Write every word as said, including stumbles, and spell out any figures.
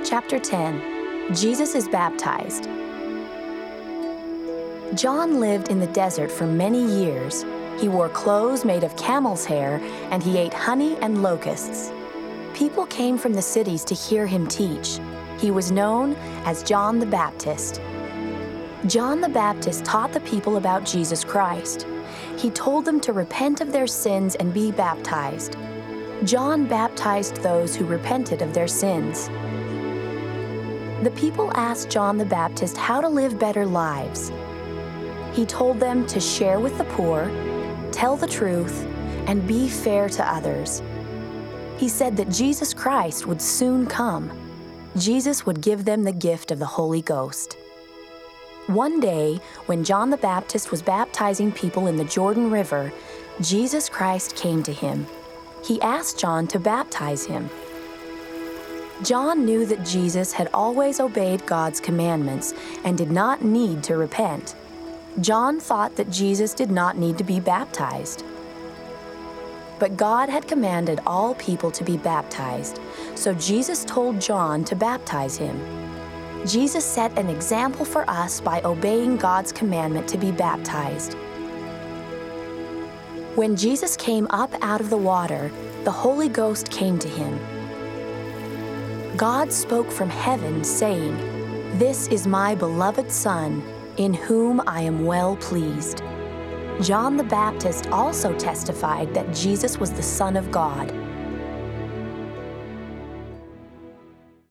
Chapter ten. Jesus is baptized. John lived in the desert for many years. He wore clothes made of camel's hair, and he ate honey and locusts. People came from the cities to hear him teach. He was known as John the Baptist. John the Baptist taught the people about Jesus Christ. He told them to repent of their sins and be baptized. John baptized those who repented of their sins. The people asked John the Baptist how to live better lives. He told them to share with the poor, tell the truth, and be fair to others. He said that Jesus Christ would soon come. Jesus would give them the gift of the Holy Ghost. One day, when John the Baptist was baptizing people in the Jordan River, Jesus Christ came to him. He asked John to baptize him. John knew that Jesus had always obeyed God's commandments and did not need to repent. John thought that Jesus did not need to be baptized. But God had commanded all people to be baptized, so Jesus told John to baptize him. Jesus set an example for us by obeying God's commandment to be baptized. When Jesus came up out of the water, the Holy Ghost came to him. God spoke from heaven, saying, "This is my beloved Son, in whom I am well pleased." John the Baptist also testified that Jesus was the Son of God.